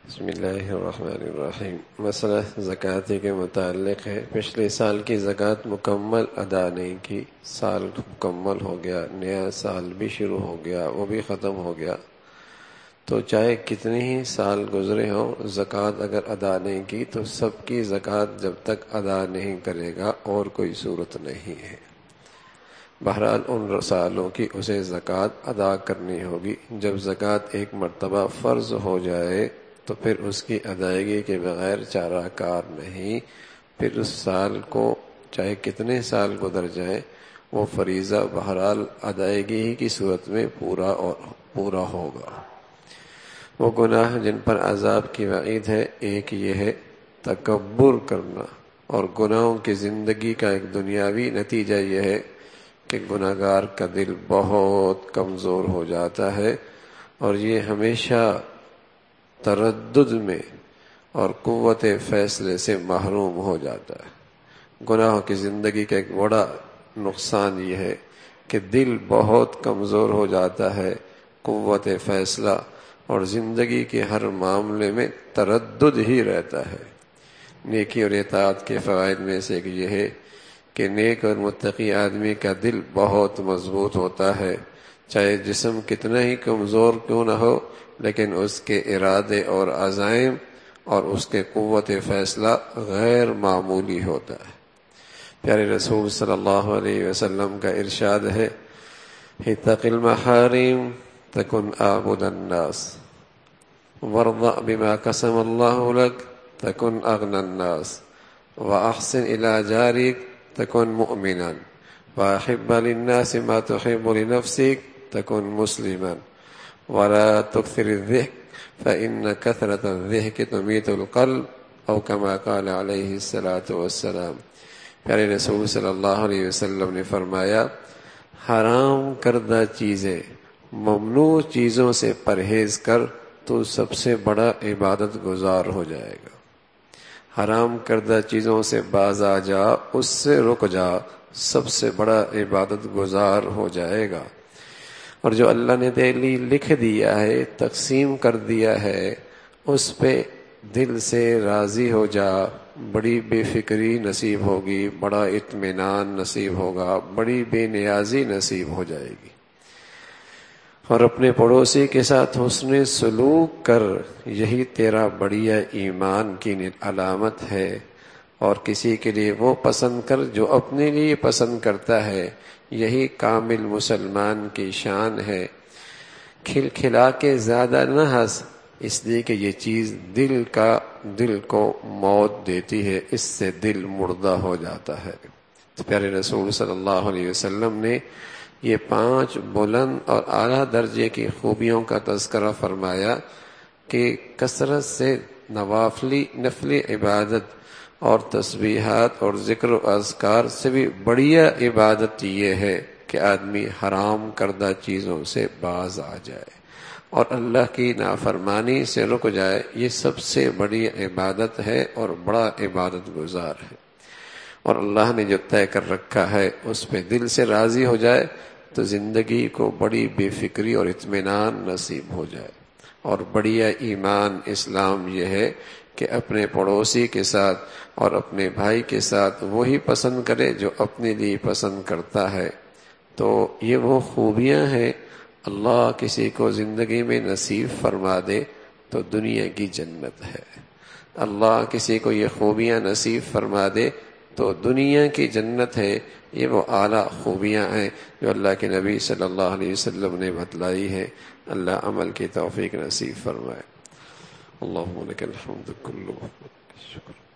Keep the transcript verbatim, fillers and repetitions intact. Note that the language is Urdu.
بسم اللہ الرحمن الرحیم۔ مسئلہ زکوٰۃ کے متعلق ہے۔ پچھلے سال کی زکوٰۃ مکمل ادا نہیں کی، سال مکمل ہو گیا، نیا سال بھی شروع ہو گیا، وہ بھی ختم ہو گیا، تو چاہے کتنے ہی سال گزرے ہوں، زکوٰۃ اگر ادا نہیں کی تو سب کی زکوٰۃ جب تک ادا نہیں کرے گا اور کوئی صورت نہیں ہے۔ بہرحال ان سالوں کی اسے زکوٰۃ ادا کرنی ہوگی۔ جب زکوٰۃ ایک مرتبہ فرض ہو جائے تو پھر اس کی ادائیگی کے بغیر چارہ کار نہیں، پھر اس سال کو چاہے کتنے سال گزر جائیں وہ فریضہ بہرحال ادائیگی ہی کی صورت میں پورا اور پورا ہوگا۔ وہ گناہ جن پر عذاب کی وعید ہے، ایک یہ ہے تکبر کرنا، اور گناہوں کی زندگی کا ایک دنیاوی نتیجہ یہ ہے کہ گناہ گار کا دل بہت کمزور ہو جاتا ہے اور یہ ہمیشہ تردد میں اور قوت فیصلے سے محروم ہو جاتا ہے۔ گناہوں کی زندگی کا ایک بڑا نقصان یہ ہے کہ دل بہت کمزور ہو جاتا ہے، قوت فیصلہ اور زندگی کے ہر معاملے میں تردد ہی رہتا ہے۔ نیکی اور اطاعت کے فوائد میں سے ایک یہ ہے کہ نیک اور متقی آدمی کا دل بہت مضبوط ہوتا ہے، چاہے جسم کتنا ہی کمزور کیوں نہ ہو، لیکن اس کے ارادے اور عزائم اور اس کے قوت فیصلہ غیر معمولی ہوتا ہے۔ پیارے رسول صلی اللہ علیہ وسلم کا ارشاد ہے، اتق المحارم تکن اعبد الناس وارض بما قسم اللہ لک تکن اغنى الناس واحسن الى جارک تکن مؤمنا واحب للناس ما تحب لنفسك تکن مسلما ولا تكثر الضحك فإن كثرة الضحك تميت القلب او كما قال علیہ الصلاۃ والسلام۔ پیارے رسول صلی اللہ علیہ وسلم نے فرمایا، حرام کردہ چیزیں، ممنوع چیزوں سے پرہیز کر تو سب سے بڑا عبادت گزار ہو جائے گا۔ حرام کردہ چیزوں سے باز آ جا، اس سے رک جا، سب سے بڑا عبادت گزار ہو جائے گا۔ اور جو اللہ نے دلی لکھ دیا ہے، تقسیم کر دیا ہے، اس پہ دل سے راضی ہو جا، بڑی بے فکری نصیب ہوگی، بڑا اطمینان نصیب ہوگا، بڑی بے نیازی نصیب ہو جائے گی۔ اور اپنے پڑوسی کے ساتھ حسن سلوک کر، یہی تیرا بڑیا ایمان کی علامت ہے۔ اور کسی کے لیے وہ پسند کر جو اپنے لیے پسند کرتا ہے، یہی کامل مسلمان کی شان ہے۔ کھل کھلا کے زیادہ نہ ہنس، اس لیے کہ یہ چیز دل کا دل کو موت دیتی ہے، اس سے دل مردہ ہو جاتا ہے۔ تو پیارے رسول صلی اللہ علیہ وسلم نے یہ پانچ بلند اور اعلیٰ درجے کی خوبیوں کا تذکرہ فرمایا کہ کثرت سے نوافلی نفلی عبادت اور تسبیحات اور ذکر و اذکار سے بھی بڑھیا عبادت یہ ہے کہ آدمی حرام کردہ چیزوں سے باز آ جائے اور اللہ کی نافرمانی سے رک جائے۔ یہ سب سے بڑی عبادت ہے اور بڑا عبادت گزار ہے، اور اللہ نے جو طے کر رکھا ہے اس پہ دل سے راضی ہو جائے تو زندگی کو بڑی بے فکری اور اطمینان نصیب ہو جائے۔ اور بڑھیا ایمان اسلام یہ ہے کہ اپنے پڑوسی کے ساتھ اور اپنے بھائی کے ساتھ وہی پسند کرے جو اپنے لیے پسند کرتا ہے۔ تو یہ وہ خوبیاں ہیں، اللہ کسی کو زندگی میں نصیب فرما دے تو دنیا کی جنت ہے۔ اللہ کسی کو یہ خوبیاں نصیب فرما دے تو دنیا کی جنت ہے۔ یہ وہ اعلیٰ خوبیاں ہیں جو اللہ کے نبی صلی اللہ علیہ وسلم نے بتلائی ہے۔ اللہ عمل کی توفیق نصیب فرمائے۔ اللہم لک الحمد کلہ، شکر۔